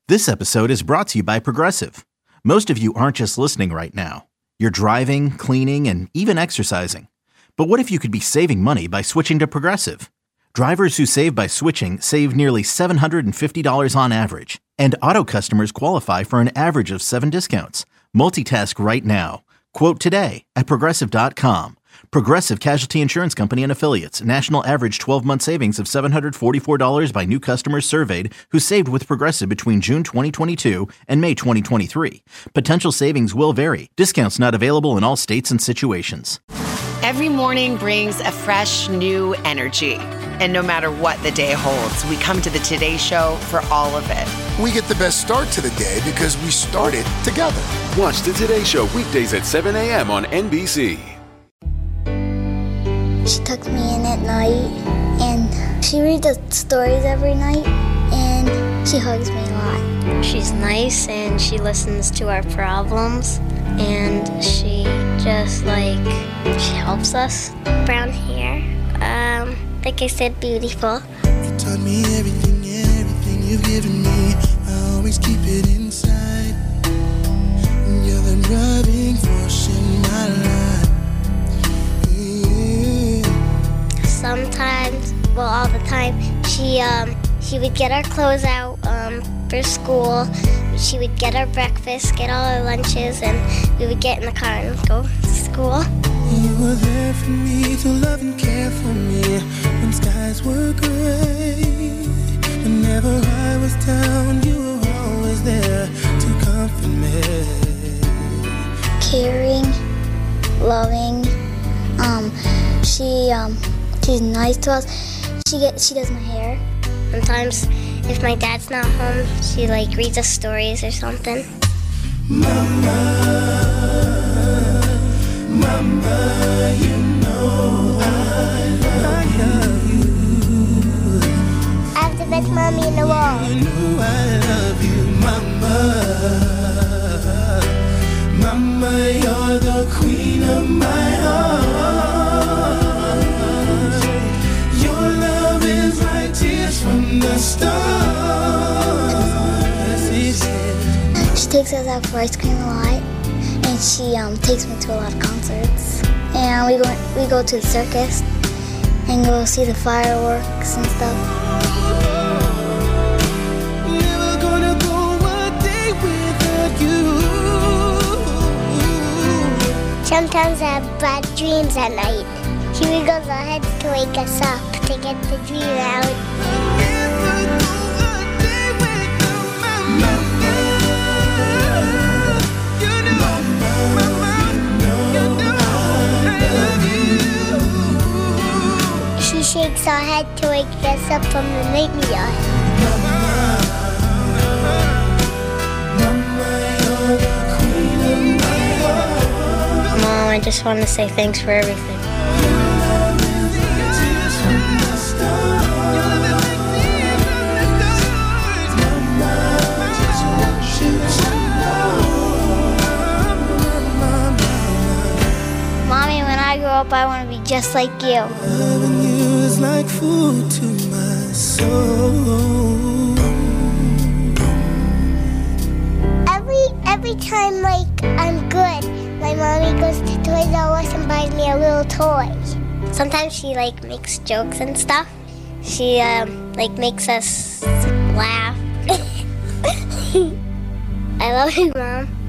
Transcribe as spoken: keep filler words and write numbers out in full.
This episode is brought to you by Progressive. Most of you aren't just listening right now. You're driving, cleaning, and even exercising. But what if you could be saving money by switching to Progressive? Drivers who save by switching save nearly seven hundred fifty dollars on average. And auto customers qualify for an average of seven discounts. Multitask right now. Quote today at Progressive dot com. Progressive Casualty Insurance Company and Affiliates. National average twelve-month savings of seven hundred forty-four dollars by new customers surveyed who saved with Progressive between June twenty twenty-two and May twenty twenty-three. Potential savings will vary. Discounts not available in all states and situations. Every morning brings a fresh, new energy. And no matter what the day holds, we come to the Today Show for all of it. We get the best start to the day because we started together. Watch the Today Show weekdays at seven a.m. on N B C. She tucks me in at night, and she reads the stories every night, and she hugs me a lot. She's nice, and she listens to our problems, and she just, like, she helps us. Brown hair, um, like I said, beautiful. You taught me everything, everything you've given me. I always keep it inside. You're the driving force in my life. Sometimes, well, all the time, she um she would get our clothes out um for school. She would get our breakfast, get all our lunches, and we would get in the car and go to school. You were there for me to love and care for me when skies were gray. Whenever I was down, you were always there to comfort me. Caring, loving. Um, she um. She's nice to us. She get, she does my hair. Sometimes, if my dad's not home, she like reads us stories or something. Mama, Mama, you know I love you. I have the best mommy in the world. You know I love you, Mama. Mama, you're the queen of my heart. From the start. She takes us out for ice cream a lot, and she um, takes me to a lot of concerts. And we go we go to the circus and go see the fireworks and stuff. Never gonna go a day without you. Sometimes I have bad dreams at night. She wiggles her head to wake us up to get the dream out. She shakes her head to wake us up from the nightmare. Mom, I just want to say thanks for everything. Mommy, when I grow up, I want to be just like you. Loving you is like food to my soul. Every every time, like, I'm good, my mommy goes to Toys R Us and buys me a little toy. Sometimes she, like, makes jokes and stuff. She, um, like, makes us laugh. I love you, Mom.